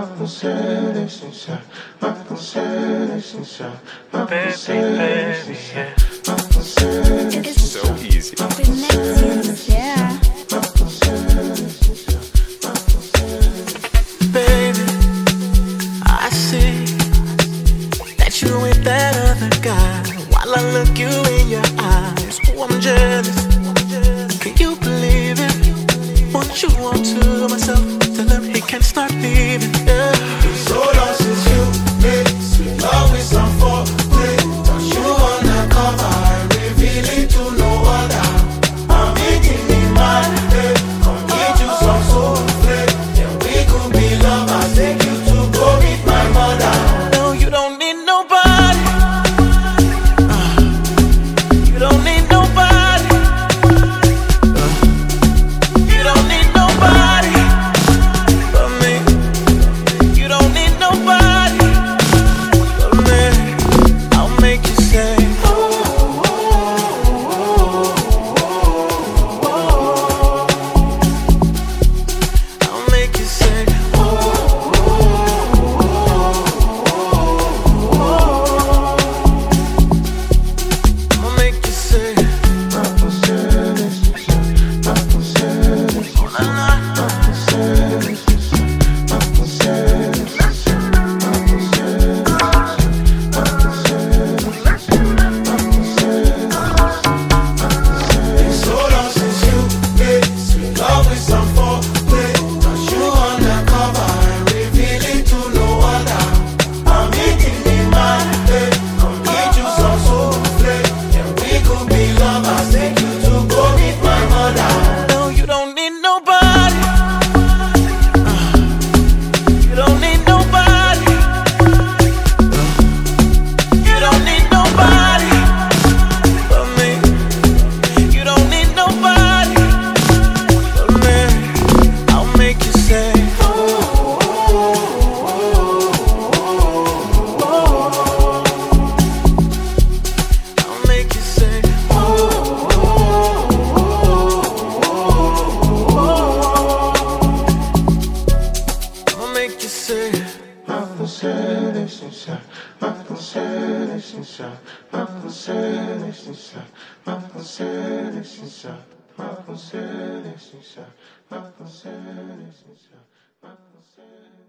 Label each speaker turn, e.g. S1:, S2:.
S1: Baby, yeah.
S2: So easy.
S3: Yeah.
S1: Baby, I see that you with that other guy. While I look you in your eyes, oh, I'm jealous. Can you believe it? Want you all to myself. Tell him he can't start leaving. Yeah.
S4: So long since you made sweet love with some foreplay. Don't you wanna come and reveal it to no other? I'm eating in my head. Come get you some soul play. Then we could be lovers. Take you to go meet my mother.
S1: No, you don't need nobody. You don't need nobody. You don't need nobody but me. You don't need nobody but me. I'll make you say, I'll make you say, I'll make you say, oh, nah, nah.
S4: So long since you made sweet love with some foreplay. Don't you wanna come and reveal it to no other? I'm eating in my head. Come get you some soul play. Then we could be lovers. Take you to go meet my mother.
S1: No, you don't need nobody. You don't need nobody. You don't need nobody but me. You don't need nobody but me. I'll make you say, I'll make you say, I'll make you say.
S4: My